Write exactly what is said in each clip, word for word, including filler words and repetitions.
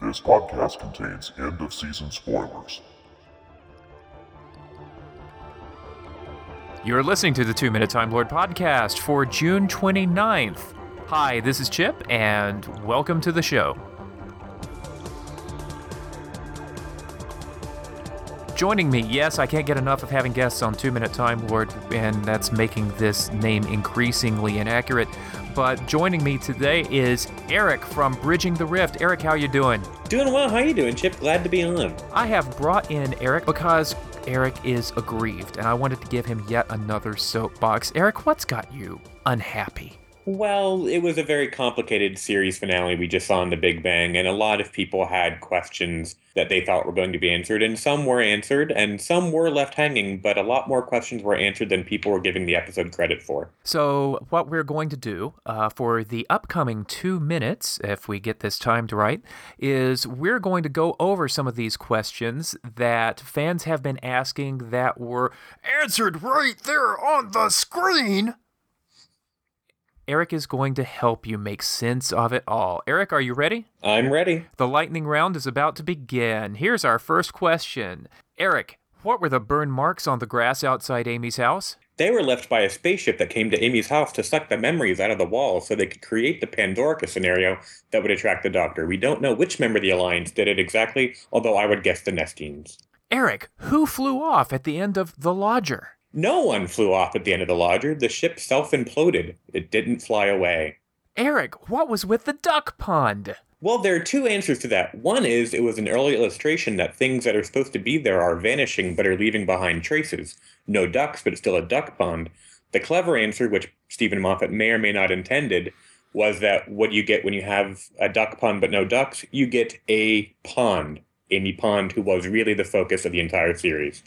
This podcast contains end-of-season spoilers. You're listening to the Two Minute Time Lord podcast for June twenty-ninth. Hi, this is Chip, and welcome to the show. Joining me, yes, I can't get enough of having guests on Two Minute Time Lord, and that's making this name increasingly inaccurate. But joining me today is Eric from Bridging the Rift. Eric, how you doing? Doing well. How you doing, Chip? Glad to be on. I have brought in Eric because Eric is aggrieved, and I wanted to give him yet another soapbox. Eric, what's got you unhappy? Well, it was a very complicated series finale we just saw in The Big Bang, and a lot of people had questions that they thought were going to be answered, and some were answered, and some were left hanging, but a lot more questions were answered than people were giving the episode credit for. So what we're going to do uh, for the upcoming two minutes, if we get this timed right, is we're going to go over some of these questions that fans have been asking that were answered right there on the screen. Eric is going to help you make sense of it all. Eric, are you ready? I'm ready. The lightning round is about to begin. Here's our first question. Eric, what were the burn marks on the grass outside Amy's house? They were left by a spaceship that came to Amy's house to suck the memories out of the wall so they could create the Pandorica scenario that would attract the Doctor. We don't know which member of the Alliance did it exactly, although I would guess the Nestines. Eric, who flew off at the end of The Lodger? No one flew off at the end of the Lodger. The ship self-imploded. It didn't fly away. Eric, what was with the duck pond? Well, there are two answers to that. One is it was an early illustration that things that are supposed to be there are vanishing but are leaving behind traces. No ducks, but it's still a duck pond. The clever answer, which Stephen Moffat may or may not intended, was that what you get when you have a duck pond but no ducks, you get a pond. Amy Pond, who was really the focus of the entire series.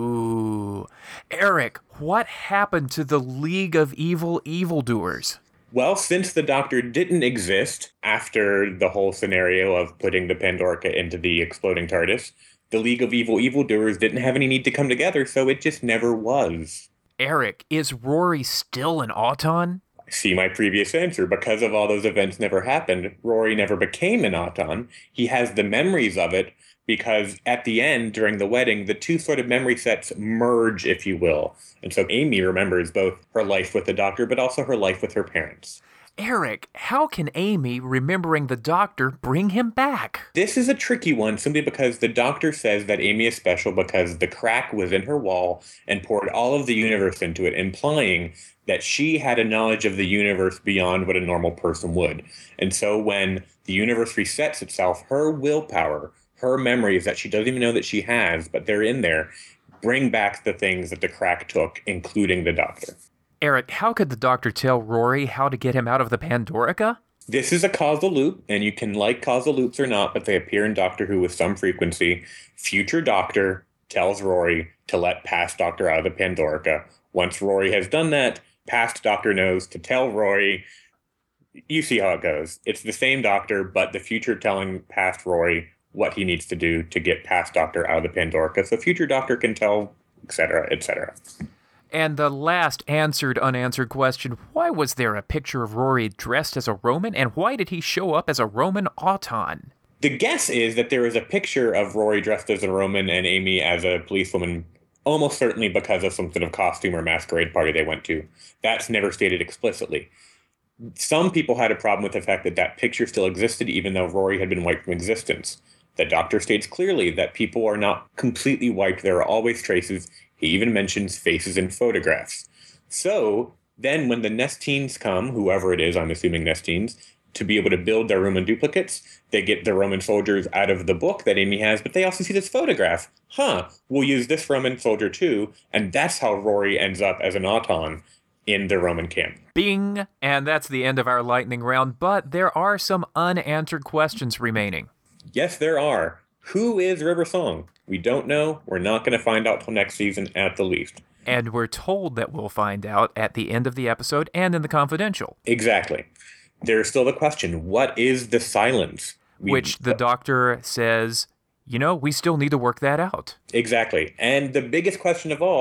Ooh. Eric, what happened to the League of Evil Evildoers? Well, since the Doctor didn't exist after the whole scenario of putting the Pandorica into the exploding TARDIS, the League of Evil Evildoers didn't have any need to come together, so it just never was. Eric, is Rory still an Auton? See my previous answer. Because of all those events never happened, Rory never became an Auton. He has the memories of it, because at the end, during the wedding, the two sort of memory sets merge, if you will. And so Amy remembers both her life with the Doctor, but also her life with her parents. Eric, how can Amy, remembering the Doctor, bring him back? This is a tricky one, simply because the Doctor says that Amy is special because the crack was in her wall and poured all of the universe into it, implying that she had a knowledge of the universe beyond what a normal person would. And so when the universe resets itself, her willpower, her memories that she doesn't even know that she has, but they're in there, bring back the things that the crack took, including the Doctor. Eric, how could the Doctor tell Rory how to get him out of the Pandorica? This is a causal loop, and you can like causal loops or not, but they appear in Doctor Who with some frequency. Future Doctor tells Rory to let past Doctor out of the Pandorica. Once Rory has done that, past Doctor knows to tell Rory. You see how it goes. It's the same Doctor, but the future telling past Rory what he needs to do to get past Doctor out of the Pandorica, so future Doctor can tell, et cetera, et cetera. And the last answered, unanswered question, why was there a picture of Rory dressed as a Roman, and why did he show up as a Roman Auton? The guess is that there is a picture of Rory dressed as a Roman and Amy as a policewoman, almost certainly because of some sort of costume or masquerade party they went to. That's never stated explicitly. Some people had a problem with the fact that that picture still existed, even though Rory had been wiped from existence. The Doctor states clearly that people are not completely wiped. There are always traces. He even mentions faces in photographs. So then when the Nestines come, whoever it is, I'm assuming Nestines, to be able to build their Roman duplicates, they get the Roman soldiers out of the book that Amy has, but they also see this photograph. Huh, we'll use this Roman soldier too, and that's how Rory ends up as an Auton in the Roman camp. Bing! And that's the end of our lightning round, but there are some unanswered questions remaining. Yes, there are. Who is River Song? We don't know. We're not going to find out till next season at the least. And we're told that we'll find out at the end of the episode and in the confidential. Exactly. There's still the question, what is the silence? We, Which the Doctor says, you know, we still need to work that out. Exactly. And the biggest question of all,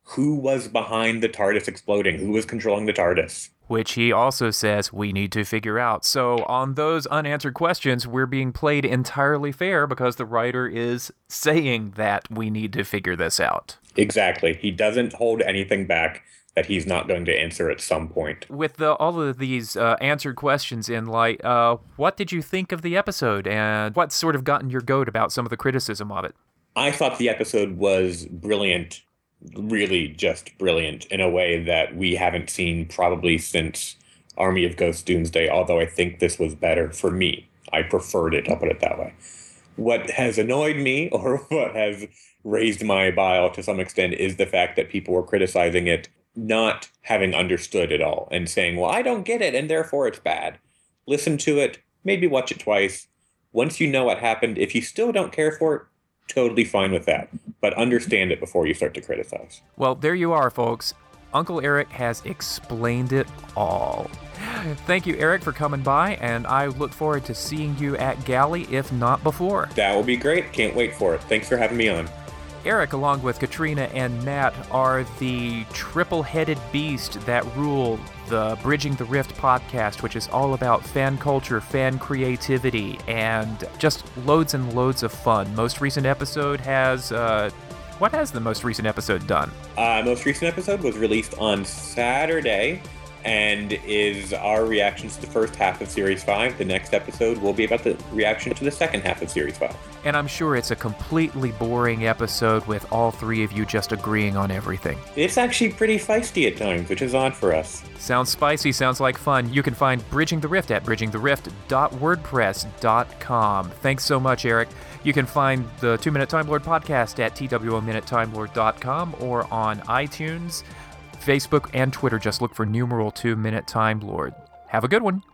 Who was behind the TARDIS exploding? Who was controlling the TARDIS? Which he also says we need to figure out. So on those unanswered questions, we're being played entirely fair because the writer is saying that we need to figure this out. Exactly. He doesn't hold anything back that he's not going to answer at some point. With the, all of these uh, answered questions in light, uh, what did you think of the episode, and what sort of gotten your goat about some of the criticism of it? I thought the episode was brilliant, really just brilliant, in a way that we haven't seen probably since Army of Ghosts Doomsday, although I think this was better for me. I preferred it, I'll put it that way. What has annoyed me, or what has raised my bile to some extent, is the fact that people were criticizing it not having understood it all and saying, well, I don't get it, and therefore it's bad. Listen to it, maybe watch it twice. Once you know what happened, if you still don't care for it, totally fine with that. But understand it before you start to criticize. Well, there you are, folks. Uncle Eric has explained it all. Thank you, Eric, for coming by, and I look forward to seeing you at Galley, if not before. That will be great. Can't wait for it. Thanks for having me on. Eric, along with Katrina and Matt, are the triple-headed beast that rule the Bridging the Rift podcast, which is all about fan culture, fan creativity, and just loads and loads of fun. Most recent episode has... Uh, what has the most recent episode done? Uh, most recent episode was released on Saturday and is our reactions to the first half of Series five. The next episode will be about the reaction to the second half of Series five. And I'm sure it's a completely boring episode with all three of you just agreeing on everything. It's actually pretty feisty at times, which is odd for us. Sounds spicy, sounds like fun. You can find Bridging the Rift at bridging the rift dot wordpress dot com. Thanks so much, Eric. You can find the Two Minute Time Lord podcast at two minute time lord dot com or on iTunes, Facebook, and Twitter. Just look for numeral Two Minute Time Lord. Have a good one.